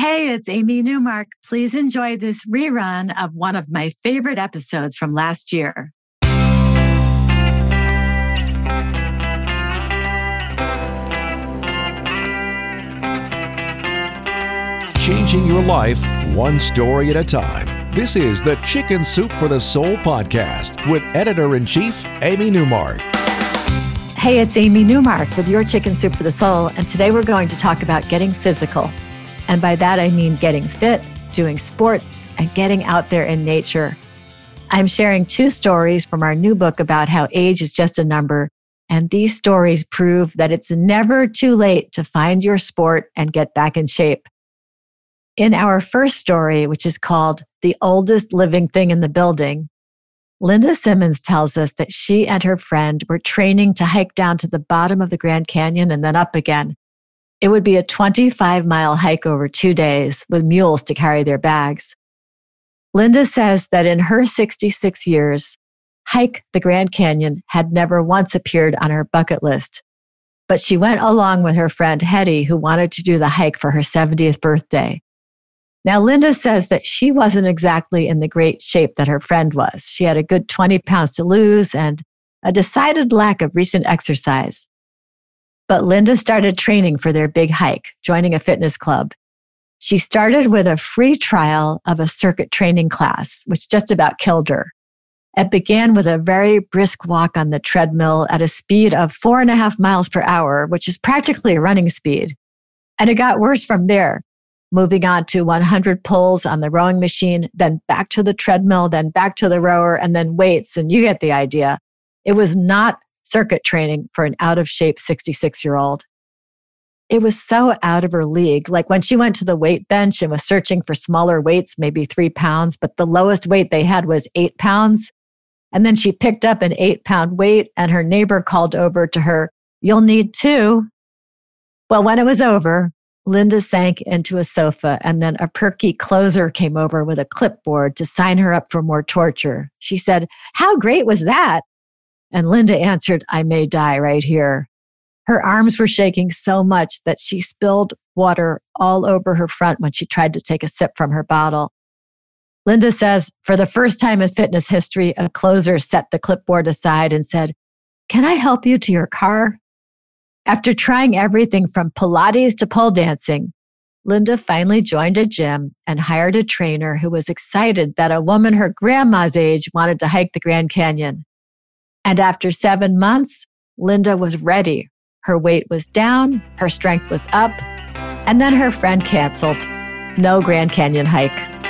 Hey, it's Amy Newmark. Please enjoy this rerun of one of my favorite episodes from last year. Changing your life one story at a time. This is the Chicken Soup for the Soul podcast with Editor-in-Chief Amy Newmark. Hey, it's Amy Newmark with your Chicken Soup for the Soul, and today we're going to talk about getting physical. And by that, I mean getting fit, doing sports, and getting out there in nature. I'm sharing 2 stories from our new book about how age is just a number, and these stories prove that it's never too late to find your sport and get back in shape. In our first story, which is called The Oldest Living Thing in the Building, Linda Simmons tells us that she and her friend were training to hike down to the bottom of the Grand Canyon and then up again. It would be a 25-mile hike over 2 days with mules to carry their bags. Linda says that in her 66 years, hike the Grand Canyon had never once appeared on her bucket list. But she went along with her friend Hetty, who wanted to do the hike for her 70th birthday. Now, Linda says that she wasn't exactly in the great shape that her friend was. She had a good 20 pounds to lose and a decided lack of recent exercise. But Linda started training for their big hike, joining a fitness club. She started with a free trial of a circuit training class, which just about killed her. It began with a very brisk walk on the treadmill at a speed of 4.5 miles per hour, which is practically a running speed. And it got worse from there, moving on to 100 pulls on the rowing machine, then back to the treadmill, then back to the rower, and then weights, and you get the idea. It was not circuit training for an out-of-shape 66-year-old. It was so out of her league. Like when she went to the weight bench and was searching for smaller weights, maybe 3 pounds, but the lowest weight they had was 8 pounds. And then she picked up an 8-pound weight and her neighbor called over to her, "You'll need 2." Well, when it was over, Linda sank into a sofa and then a perky closer came over with a clipboard to sign her up for more torture. She said, "How great was that?" And Linda answered, "I may die right here." Her arms were shaking so much that she spilled water all over her front when she tried to take a sip from her bottle. Linda says, for the first time in fitness history, a closer set the clipboard aside and said, "Can I help you to your car?" After trying everything from Pilates to pole dancing, Linda finally joined a gym and hired a trainer who was excited that a woman her grandma's age wanted to hike the Grand Canyon. And after 7 months, Linda was ready. Her weight was down, her strength was up, and then her friend canceled. No Grand Canyon hike.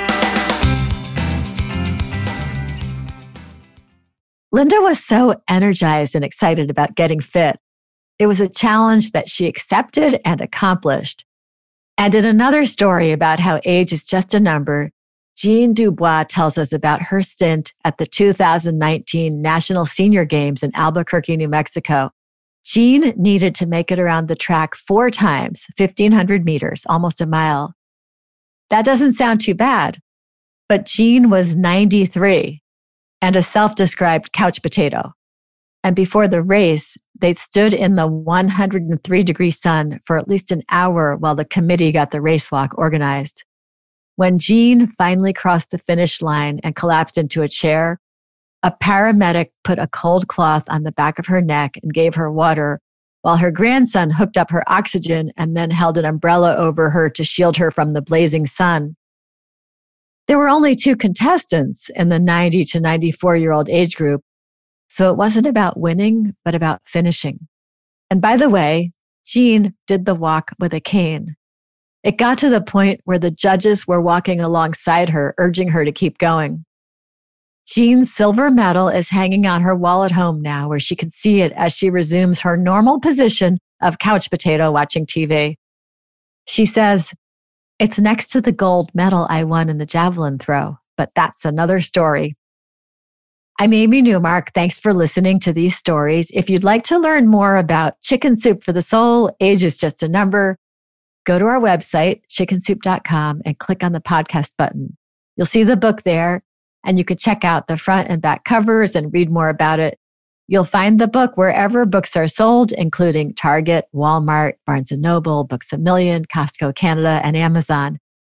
Linda was so energized and excited about getting fit. It was a challenge that she accepted and accomplished. And in another story about how age is just a number, Jean Dubois tells us about her stint at the 2019 National Senior Games in Albuquerque, New Mexico. Jean needed to make it around the track 4 times, 1,500 meters, almost a mile. That doesn't sound too bad, but Jean was 93 and a self-described couch potato. And before the race, they stood in the 103-degree sun for at least an hour while the committee got the race walk organized. When Jean finally crossed the finish line and collapsed into a chair, a paramedic put a cold cloth on the back of her neck and gave her water, while her grandson hooked up her oxygen and then held an umbrella over her to shield her from the blazing sun. There were only 2 contestants in the 90 to 94-year-old age group, so it wasn't about winning, but about finishing. And by the way, Jean did the walk with a cane. It got to the point where the judges were walking alongside her, urging her to keep going. Jean's silver medal is hanging on her wall at home now, where she can see it as she resumes her normal position of couch potato watching TV. She says, "It's next to the gold medal I won in the javelin throw, but that's another story." I'm Amy Newmark. Thanks for listening to these stories. If you'd like to learn more about Chicken Soup for the Soul, age is just a number, go to our website, chickensoup.com, and click on the podcast button. You'll see the book there, and you can check out the front and back covers and read more about it. You'll find the book wherever books are sold, including Target, Walmart, Barnes & Noble, Books A Million, Costco Canada, and Amazon.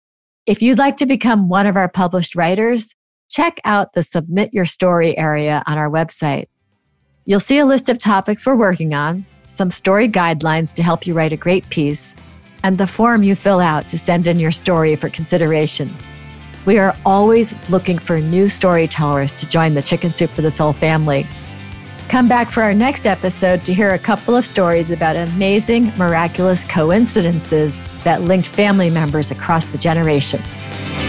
If you'd like to become one of our published writers, check out the Submit Your Story area on our website. You'll see a list of topics we're working on, some story guidelines to help you write a great piece, and the form you fill out to send in your story for consideration. We are always looking for new storytellers to join the Chicken Soup for the Soul family. Come back for our next episode to hear a couple of stories about amazing, miraculous coincidences that linked family members across the generations.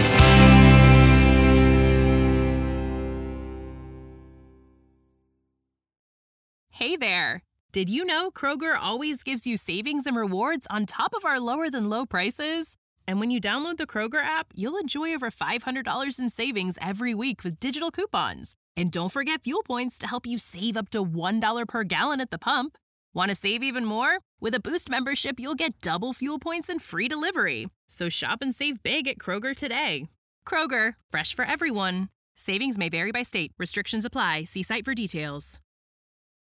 Hey there! Did you know Kroger always gives you savings and rewards on top of our lower-than-low prices? And when you download the Kroger app, you'll enjoy over $500 in savings every week with digital coupons. And don't forget fuel points to help you save up to $1 per gallon at the pump. Want to save even more? With a Boost membership, you'll get double fuel points and free delivery. So shop and save big at Kroger today. Kroger, fresh for everyone. Savings may vary by state. Restrictions apply. See site for details.